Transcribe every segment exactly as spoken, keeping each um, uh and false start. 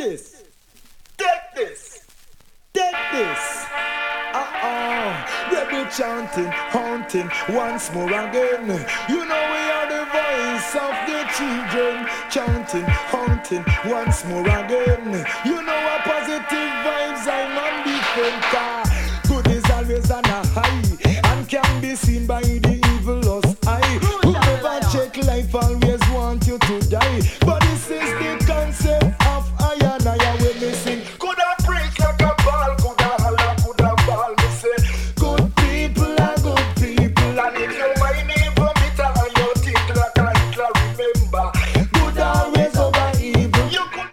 this. Take this. Take this. Uh-uh. Rebel chanting, haunting once more again. You know we are the voice of the children. Chanting, haunting once more again. You know our positive vibes, I'm on the car. Good is always on a high and can be seen by the evil's eye. Who never check life always want you to die. But this is the concept of I and I we're missing. Could I break like a ball? Could I holler? Could I ball? Me say good people are good people. And if you mind evil bitter and you think like a Hitler, remember good always over evil. You could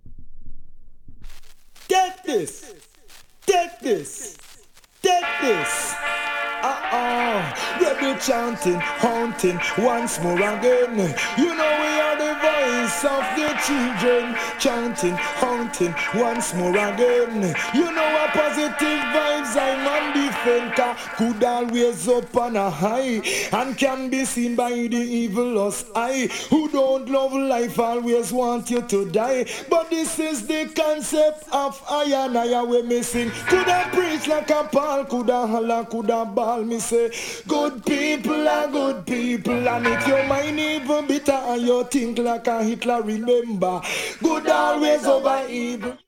take this. Take this. Take this. Uh-uh. Rebel chanting, haunting once more again. You know we are the voice of the children. Chanting, haunting once more again. You know our positive vibes, I'm on the thinker. Could always up on a high and can be seen by the evil's eye. Who don't love life always want you to die. But this is the concept of I and I we're missing. Could I preach like a Paul? Could I holler? Could I ball? Me say good people are good people. And if your mind even bitter and you think like a Hitler, remember good always over evil.